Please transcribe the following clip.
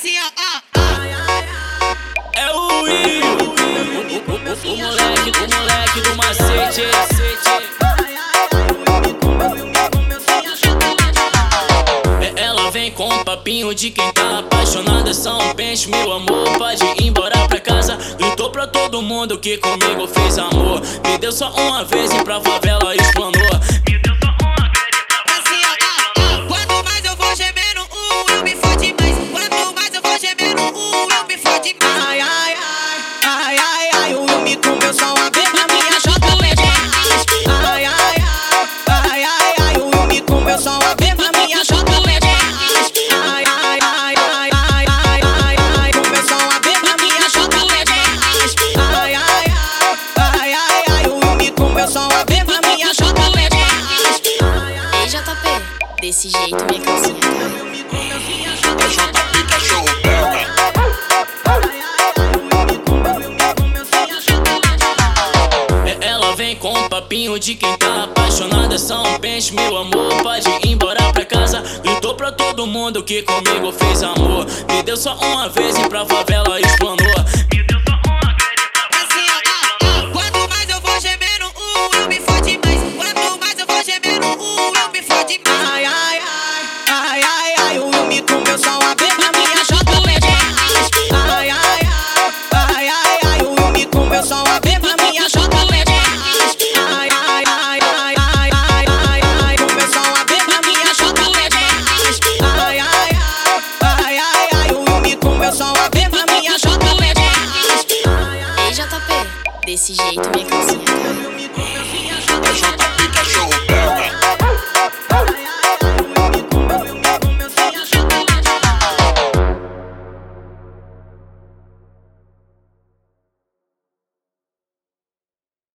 assim, ó. É o Will, o moleque do macete. Ela vem com um papinho de quem tá apaixonada. Só um peixe, meu amor, pode ir embora pra casa. Gritou pra todo mundo que comigo fez amor. Me deu só uma vez e pra favela explanou. Quanto mais eu vou gemendo, eu me fode mais. Quanto mais eu vou gemendo, eu me fode mais. Ai, ai, ai, ai, ai, o Will me comeu só uma vez na minha jota pede mais. Ai, ai, ai, ai, ai, o Will me comeu só uma vez na minha jota pede mais. Ai, ai, ai, ai, ai, ai, ai, ai, comeu só uma vez na minha jota pede mais. Ai, ai, ai, ai, ai, o Will me comeu só uma vez na minha jota pede mais. Ei, JP, desse jeito minha calcinha cai. JP cachorro belga. Ela vem com um papinho de quem tá apaixonada. Só um peixe, meu amor, pode ir embora pra casa. Gritou pra todo mundo que comigo fez amor. Me deu só uma vez e pra favela explanou. Quanto mais eu vou gemendo, eu me fode mais. Quanto mais eu vou gemendo, eu me fode mais. Ai, ai, ai, ai, ai, o Will me comeu só uma vez na minha jota pede mais. Ai, ai, ai, ai, ai, o Will me comeu só uma vez na minha jota pede mais. Ai, ai, ai, ai, ai, ai, ai, ai, comeu só uma vez na minha jota pede mais. Ai, ai, ai, ai, ai, o Will me comeu só uma vez na minha jota pede mais. Ei, JP, desse jeito minha calcinha cai.